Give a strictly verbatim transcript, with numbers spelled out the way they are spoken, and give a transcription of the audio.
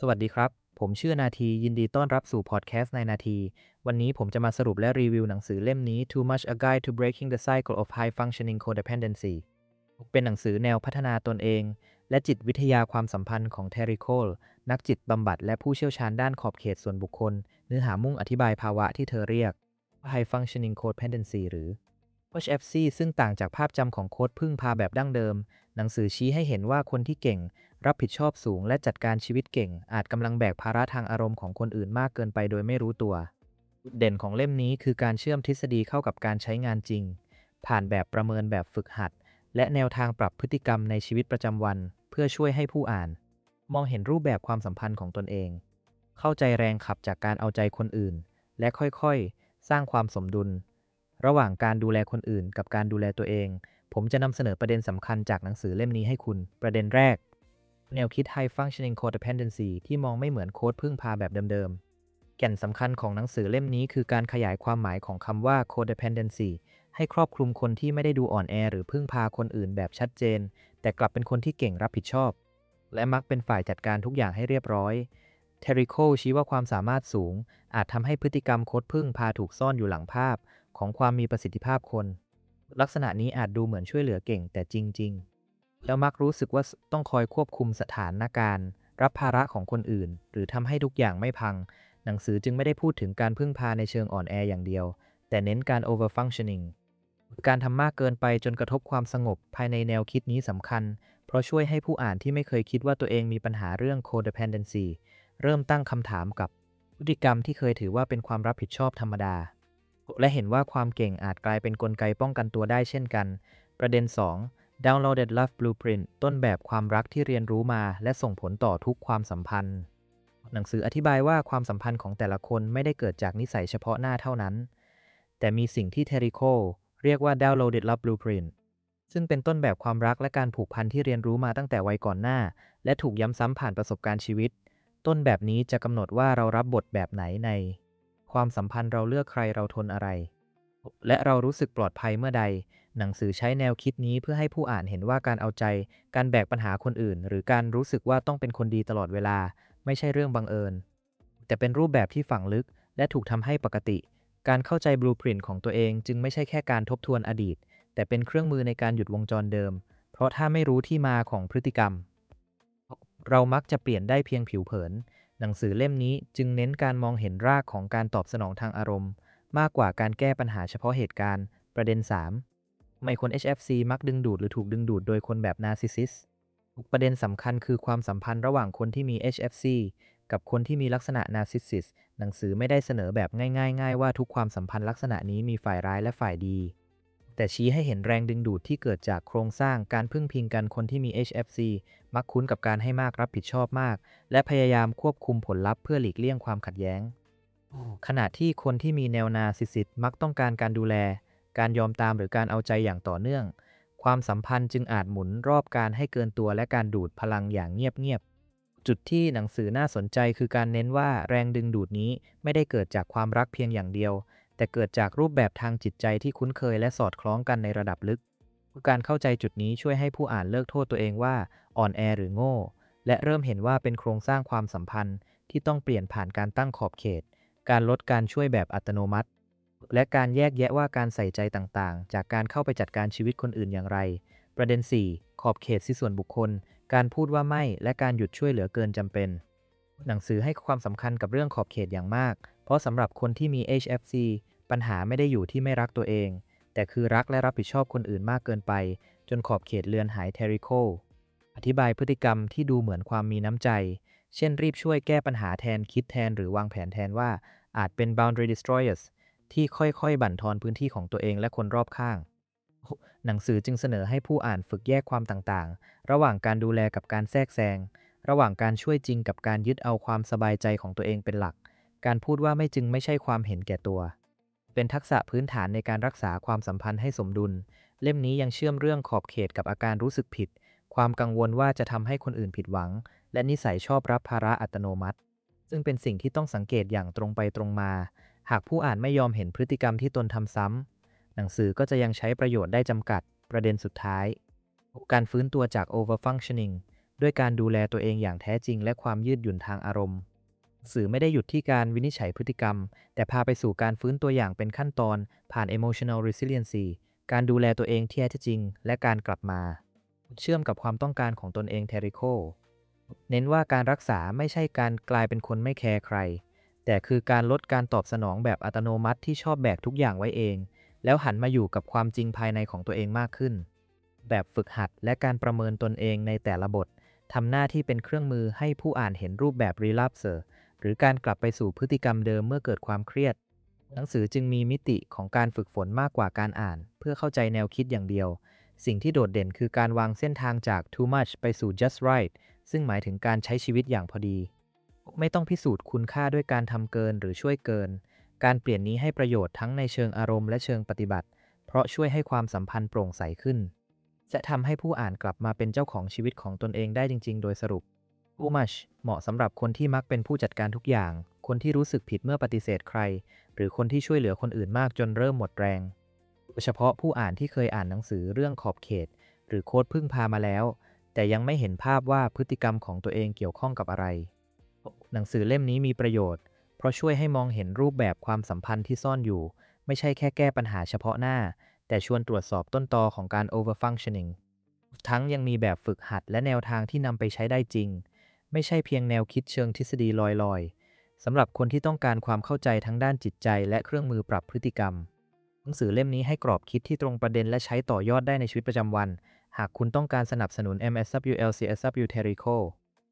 สวัสดีครับ ผมชื่อนาทียินดีต้อนรับสู่พอดแคสต์ในนาที วันนี้ผมจะมาสรุปและรีวิวหนังสือเล่มนี้ Too Much A Guide to Breaking the Cycle of High Functioning Codependency เป็นหนังสือแนวพัฒนาตนเอง และจิตวิทยาความสัมพันธ์ของเทริโคลนักจิตบำบัดและผู้เชี่ยวชาญด้านขอบเขตส่วนบุคคล เนื้อหามุ่งอธิบายภาวะที่เธอเรียก High Functioning Codependency หรือ เอช เอฟ ซี ซึ่งต่างจากภาพจำของโค้ดพึ่งพาแบบดั้งเดิม หนังสือชี้ให้เห็นว่าคนที่เก่งรับผิดชอบสูงและจัดการชีวิตเก่งอาจกำลังแบกภาระทางอารมณ์ของคนอื่นมากเกินไปโดยไม่รู้ตัวจุดเด่นของเล่มนี้คือการเชื่อมทฤษฎีเข้ากับการใช้งานจริงผ่านแบบประเมินแบบฝึกหัดและแนวทางปรับพฤติกรรมในชีวิตประจำวันเพื่อช่วยให้ผู้อ่านมองเห็นรูปแบบความสัมพันธ์ของตนเองเข้าใจแรงขับจากการเอาใจคนอื่นและค่อยๆสร้างความสมดุลระหว่างการดูแลคนอื่นกับการดูแลตัวเองผมจะนำเสนอประเด็นสำคัญจากหนังสือเล่มนี้ให้คุณประเด็นแรกแนวคิด High Functioning Codependency ที่มองไม่เหมือนโค้ดพึ่งพาแบบเดิมๆแก่นสำคัญของหนังสือเล่มนี้คือการขยายความหมายของคำว่า Codependency ให้ครอบคลุมคนที่ไม่ได้ดูอ่อนแอหรือพึ่งพาคนอื่นแบบชัดเจนแต่กลับเป็นคนที่เก่งรับผิดชอบและมักเป็นฝ่ายจัดการทุกอย่างให้เรียบร้อยเทริโคชี้ว่าความสามารถสูงอาจทำให้พฤติกรรมโค้ดพึ่งพาถูกซ่อนอยู่หลังภาพของความมีประสิทธิภาพคนลักษณะนี้อาจดูเหมือนช่วยเหลือเก่งแต่จริงๆแล้วมักรู้สึกว่าต้องคอยควบคุมสถานการณ์รับภาระของคนอื่นหรือทำให้ทุกอย่างไม่พังหนังสือจึงไม่ได้พูดถึงการพึ่งพาในเชิงอ่อนแออย่างเดียวแต่เน้นการ over functioning การทำมากเกินไปจนกระทบความสงบภายในแนวคิดนี้สำคัญเพราะช่วยให้ผู้อ่านที่ไม่เคยคิดว่าตัวเองมีปัญหาเรื่อง codependency เริ่มตั้งคำถามกับพฤติกรรมที่เคยถือว่าเป็นความรับผิดชอบธรรมดาและเห็นว่าความเก่งอาจกลายเป็นกลไกป้องกันตัวได้เช่นกันประเด็น สอง Downloaded Love Blueprint ต้นแบบความรักที่เรียนรู้มาและส่งผลต่อทุกความสัมพันธ์หนังสืออธิบายว่าความสัมพันธ์ของแต่ละคนไม่ได้เกิดจากนิสัยเฉพาะหน้าเท่านั้นแต่มีสิ่งที่เทริโคเรียกว่า Downloaded Love Blueprint ซึ่งเป็นต้นแบบความรักและการผูกพันที่เรียนรู้มาตั้งแต่วัยก่อนหน้าและถูกย้ำซ้ำผ่านประสบการณ์ชีวิตต้นแบบนี้จะกำหนดว่าเรารับบทแบบไหนในความสัมพันธ์เราเลือกใครเราทนอะไรและเรารู้สึกปลอดภัยเมื่อใดหนังสือใช้แนวคิดนี้เพื่อให้ผู้อ่านเห็นว่าการเอาใจการแบกปัญหาคนอื่นหรือการรู้สึกว่าต้องเป็นคนดีตลอดเวลาไม่ใช่เรื่องบังเอิญแต่เป็นรูปแบบที่ฝังลึกและถูกทำให้ปกติการเข้าใจบลูพรินต์ของตัวเองจึงไม่ใช่แค่การทบทวนอดีตแต่เป็นเครื่องมือในการหยุดวงจรเดิมเพราะถ้าไม่รู้ที่มาของพฤติกรรมเรามักจะเปลี่ยนได้เพียงผิวเผินหนังสือเล่มนี้จึงเน้นการมองเห็นรากของการตอบสนองทางอารมณ์มากกว่าการแก้ปัญหาเฉพาะเหตุการณ์ประเด็น สาม ทำไมคน เอช เอฟ ซี มักดึงดูดหรือถูกดึงดูดโดยคนแบบนาร์ซิสซิสประเด็นสำคัญคือความสัมพันธ์ระหว่างคนที่มี เอช เอฟ ซี กับคนที่มีลักษณะนาร์ซิสซิสหนังสือไม่ได้เสนอแบบง่ายๆว่าทุกความสัมพันธ์ลักษณะนี้มีฝ่ายร้ายและฝ่ายดีแต่ชี้ให้เห็นแรงดึงดูดที่เกิดจากโครงสร้างการพึ่งพิงกันคนที่มี เอช เอฟ ซี มักคุ้นกับการให้มากรับผิดชอบมากและพยายามควบคุมผลลัพธ์เพื่อหลีกเลี่ยงความขัดแย้งขณะที่คนที่มีแนวนาร์ซิสซิสมักต้องการการดูแลการยอมตามหรือการเอาใจอย่างต่อเนื่องความสัมพันธ์จึงอาจหมุนรอบการให้เกินตัวและการดูดพลังอย่างเงียบๆจุดที่หนังสือน่าสนใจคือการเน้นว่าแรงดึงดูดนี้ไม่ได้เกิดจากความรักเพียงอย่างเดียวแต่เกิดจากรูปแบบทางจิตใจที่คุ้นเคยและสอดคล้องกันในระดับลึกการเข้าใจจุดนี้ช่วยให้ผู้อ่านเลิกโทษตัวเองว่าอ่อนแอหรือโง่และเริ่มเห็นว่าเป็นโครงสร้างความสัมพันธ์ที่ต้องเปลี่ยนผ่านการตั้งขอบเขตการลดการช่วยแบบอัตโนมัติและการแยกแยะว่าการใส่ใจต่างๆจากการเข้าไปจัดการชีวิตคนอื่นอย่างไรประเด็น สี่ ขอบเขตที่ส่วนบุคคลการพูดว่าไม่และการหยุดช่วยเหลือเกินจำเป็นหนังสือให้ความสำคัญกับเรื่องขอบเขตอย่างมากเพราะสำหรับคนที่มี เอช เอฟ ซี ปัญหาไม่ได้อยู่ที่ไม่รักตัวเองแต่คือรักและรับผิดชอบคนอื่นมากเกินไปจนขอบเขตเลือนหายเทริโคอธิบายพฤติกรรมที่ดูเหมือนความมีน้ำใจเช่นรีบช่วยแก้ปัญหาแทนคิดแทนหรือวางแผนแทนว่าอาจเป็น boundary destroyers ที่ค่อยๆบั่นทอนพื้นที่ของตัวเองและคนรอบข้างหนังสือจึงเสนอให้ผู้อ่านฝึกแยกความต่างๆระหว่างการดูแลกับการแทรกแซงระหว่างการช่วยจริงกับการยึดเอาความสบายใจของตัวเองเป็นหลักการพูดว่าไม่จึงไม่ใช่ความเห็นแก่ตัวเป็นทักษะพื้นฐานในการรักษาความสัมพันธ์ให้สมดุลเล่มนี้ยังเชื่อมเรื่องขอบเขตกับอาการรู้สึกผิดความกังวลว่าจะทำให้คนอื่นผิดหวังและนิสัยชอบรับภาระอัตโนมัติซึ่งเป็นสิ่งที่ต้องสังเกตอย่างตรงไปตรงมาหากผู้อ่านไม่ยอมเห็นพฤติกรรมที่ตนทำซ้ำหนังสือก็จะยังใช้ประโยชน์ได้จำกัดประเด็นสุดท้ายการฟื้นตัวจาก over functioning ด้วยการดูแลตัวเองอย่างแท้จริงและความยืดหยุ่นทางอารมณ์สื่อไม่ได้หยุดที่การวินิจฉัยพฤติกรรมแต่พาไปสู่การฟื้นตัวอย่างเป็นขั้นตอนผ่าน emotional resiliency การดูแลตัวเองที่แท้จริงและการกลับมาเชื่อมกับความต้องการของตนเองเทริโคเน้นว่าการรักษาไม่ใช่การกลายเป็นคนไม่แคร์ใครแต่คือการลดการตอบสนองแบบอัตโนมัติที่ชอบแบกทุกอย่างไว้เองแล้วหันมาอยู่กับความจริงภายในของตัวเองมากขึ้นแบบฝึกหัดและการประเมินตนเองในแต่ละบททำหน้าที่เป็นเครื่องมือให้ผู้อ่านเห็นรูปแบบ relapse หรือการกลับไปสู่พฤติกรรมเดิมเมื่อเกิดความเครียดหนังสือจึงมีมิติของการฝึกฝนมากกว่าการอ่านเพื่อเข้าใจแนวคิดอย่างเดียวสิ่งที่โดดเด่นคือการวางเส้นทางจาก too much ไปสู่ just right ซึ่งหมายถึงการใช้ชีวิตอย่างพอดีไม่ต้องพิสูจน์คุณค่าด้วยการทำเกินหรือช่วยเกินการเปลี่ยนนี้ให้ประโยชน์ทั้งในเชิงอารมณ์และเชิงปฏิบัติเพราะช่วยให้ความสัมพันธ์โปร่งใสขึ้นจะทำให้ผู้อ่านกลับมาเป็นเจ้าของชีวิตของตนเองได้จริงๆโดยสรุป too much เหมาะสำหรับคนที่มักเป็นผู้จัดการทุกอย่างคนที่รู้สึกผิดเมื่อปฏิเสธใครหรือคนที่ช่วยเหลือคนอื่นมากจนเริ่มหมดแรงโดยเฉพาะผู้อ่านที่เคยอ่านหนังสือเรื่องขอบเขตหรือโค้ดพึ่งพามาแล้วแต่ยังไม่เห็นภาพว่าพฤติกรรมของตัวเองเกี่ยวข้องกับอะไรหนังสือเล่มนี้มีประโยชน์เพราะช่วยให้มองเห็นรูปแบบความสัมพันธ์ที่ซ่อนอยู่ไม่ใช่แค่แก้ปัญหาเฉพาะหน้าแต่ชวนตรวจสอบต้นตอของการ overfunctioning ทั้งยังมีแบบฝึกหัดและแนวทางที่นำไปใช้ได้จริงไม่ใช่เพียงแนวคิดเชิงทฤษฎีลอยๆสำหรับคนที่ต้องการความเข้าใจทั้งด้านจิตใจและเครื่องมือปรับพฤติกรรมหนังสือเล่มนี้ให้กรอบคิดที่ตรงประเด็นและใช้ต่อยอดได้ในชีวิตประจำวันหากคุณต้องการสนับสนุน เอ็ม เอส ดับเบิลยู แอล ซี เอส ดับเบิลยู Terrico